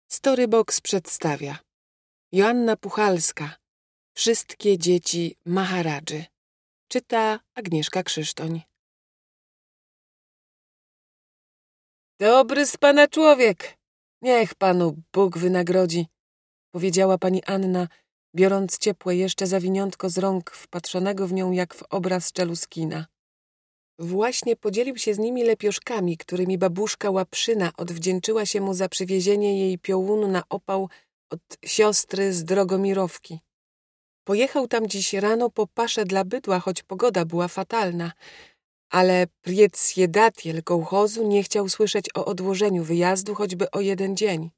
Storybox przedstawia Joanna Puchalska. Wszystkie dzieci Maharadży. Czyta Agnieszka Krzysztoń. Dobry z pana człowiek. Niech panu Bóg wynagrodzi, powiedziała pani Anna, biorąc ciepłe jeszcze zawiniątko z rąk wpatrzonego w nią jak w obraz Czeluskina. Właśnie podzielił się z nimi lepioszkami, którymi babuszka Łapszyna odwdzięczyła się mu za przywiezienie jej piołunu na opał od siostry z Drogomirowki. Pojechał tam dziś rano po paszę dla bydła, choć pogoda była fatalna, ale priecjedatiel kołchozu nie chciał słyszeć o odłożeniu wyjazdu choćby o 1 dzień.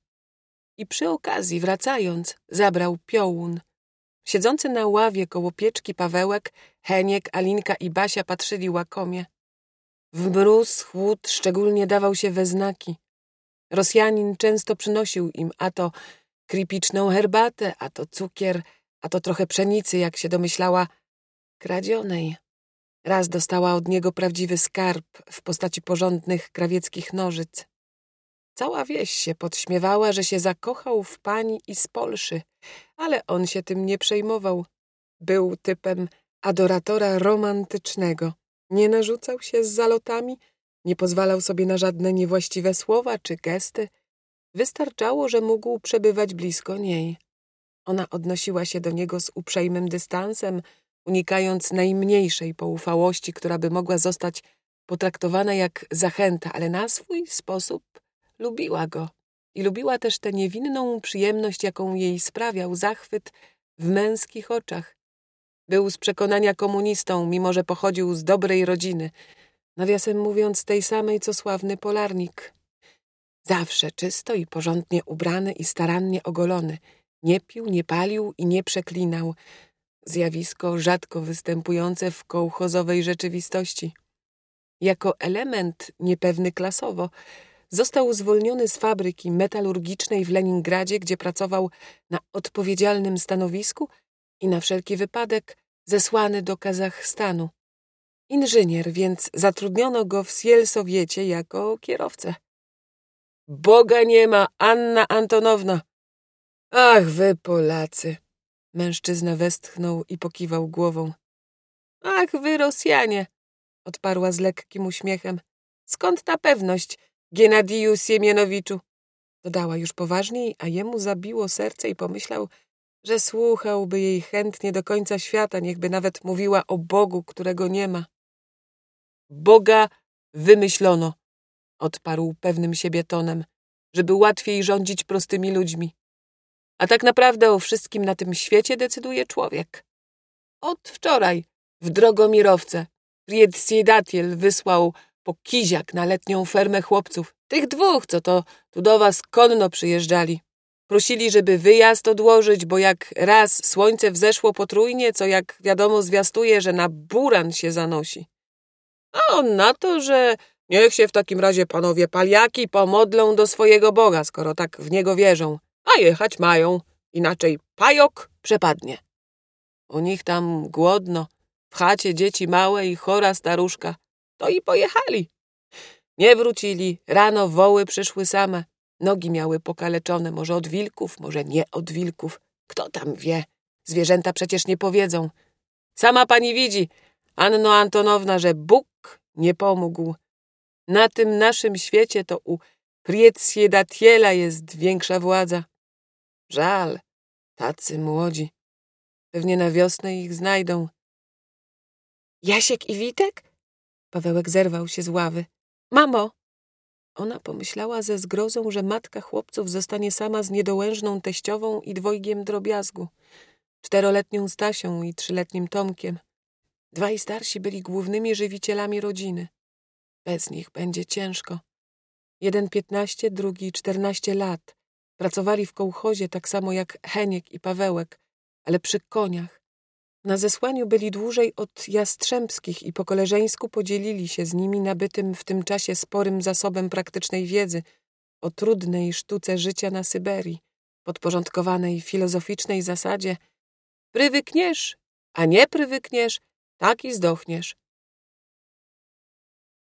I przy okazji, wracając, zabrał piołun. Siedzący na ławie koło pieczki Pawełek, Heniek, Alinka i Basia patrzyli łakomie. W mróz, chłód szczególnie dawał się we znaki. Rosjanin często przynosił im a to kripiczną herbatę, a to cukier, a to trochę pszenicy, jak się domyślała, kradzionej. Raz dostała od niego prawdziwy skarb w postaci porządnych krawieckich nożyc. Cała wieś się podśmiewała, że się zakochał w pani i z Polszy, ale on się tym nie przejmował. Był typem adoratora romantycznego. Nie narzucał się z zalotami, nie pozwalał sobie na żadne niewłaściwe słowa czy gesty. Wystarczało, że mógł przebywać blisko niej. Ona odnosiła się do niego z uprzejmym dystansem, unikając najmniejszej poufałości, która by mogła zostać potraktowana jak zachęta, ale na swój sposób lubiła go. I lubiła też tę niewinną przyjemność, jaką jej sprawiał zachwyt w męskich oczach. Był z przekonania komunistą, mimo że pochodził z dobrej rodziny. Nawiasem mówiąc, tej samej, co sławny polarnik. Zawsze czysto i porządnie ubrany i starannie ogolony. Nie pił, nie palił i nie przeklinał. Zjawisko rzadko występujące w kołchozowej rzeczywistości. Jako element niepewny klasowo został zwolniony z fabryki metalurgicznej w Leningradzie, gdzie pracował na odpowiedzialnym stanowisku i na wszelki wypadek zesłany do Kazachstanu. Inżynier, więc zatrudniono go w Sielsowiecie jako kierowcę. Boga nie ma, Anna Antonowna! Ach, wy Polacy! Mężczyzna westchnął i pokiwał głową. Ach, wy Rosjanie! Odparła z lekkim uśmiechem. Skąd ta pewność, Giennadiju Siemienowiczu? Dodała już poważniej, a jemu zabiło serce i pomyślał, że słuchałby jej chętnie do końca świata, niechby nawet mówiła o Bogu, którego nie ma. Boga wymyślono, odparł pewnym siebie tonem, żeby łatwiej rządzić prostymi ludźmi. A tak naprawdę o wszystkim na tym świecie decyduje człowiek. Od wczoraj w Drogomirowce priecjedatiel wysłał po kiziak na letnią fermę chłopców. Tych 2, co to tu do was konno przyjeżdżali. Prosili, żeby wyjazd odłożyć, bo jak raz słońce wzeszło potrójnie, co jak wiadomo zwiastuje, że na buran się zanosi. A on na to, że niech się w takim razie panowie paliaki pomodlą do swojego Boga, skoro tak w niego wierzą. A jechać mają, inaczej pajok przepadnie. U nich tam głodno, w chacie dzieci małe i chora staruszka. To i pojechali. Nie wrócili, rano woły przyszły same. Nogi miały pokaleczone, może od wilków, może nie od wilków. Kto tam wie? Zwierzęta przecież nie powiedzą. Sama pani widzi, Anno Antonowna, że Bóg nie pomógł. Na tym naszym świecie to u priecjedatiela jest większa władza. Żal, tacy młodzi. Pewnie na wiosnę ich znajdą. Jasiek i Witek? Pawełek zerwał się z ławy. Mamo! Ona pomyślała ze zgrozą, że matka chłopców zostanie sama z niedołężną teściową i 2 drobiazgu. 4-letnią Stasią i 3-letnim Tomkiem. 2 starsi byli głównymi żywicielami rodziny. Bez nich będzie ciężko. Jeden 15, drugi 14 lat. Pracowali w kołchozie tak samo jak Heniek i Pawełek, ale przy koniach. Na zesłaniu byli dłużej od Jastrzębskich i po koleżeńsku podzielili się z nimi nabytym w tym czasie sporym zasobem praktycznej wiedzy o trudnej sztuce życia na Syberii, podporządkowanej filozoficznej zasadzie: prywykniesz, a nie prywykniesz, tak i zdochniesz.